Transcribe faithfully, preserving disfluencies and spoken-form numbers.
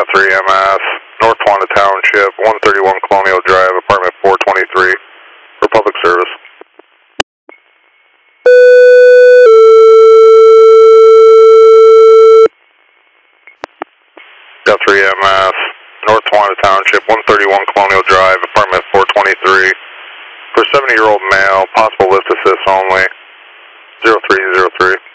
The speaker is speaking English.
three M S, North Wanda Township, one thirty-one Colonial Drive, apartment four twenty-three, for public service. three M S, North Wanda Township, one thirty-one Colonial Drive, apartment four twenty-three, for seventy-year-old male, possible lift assist only, zero three zero three.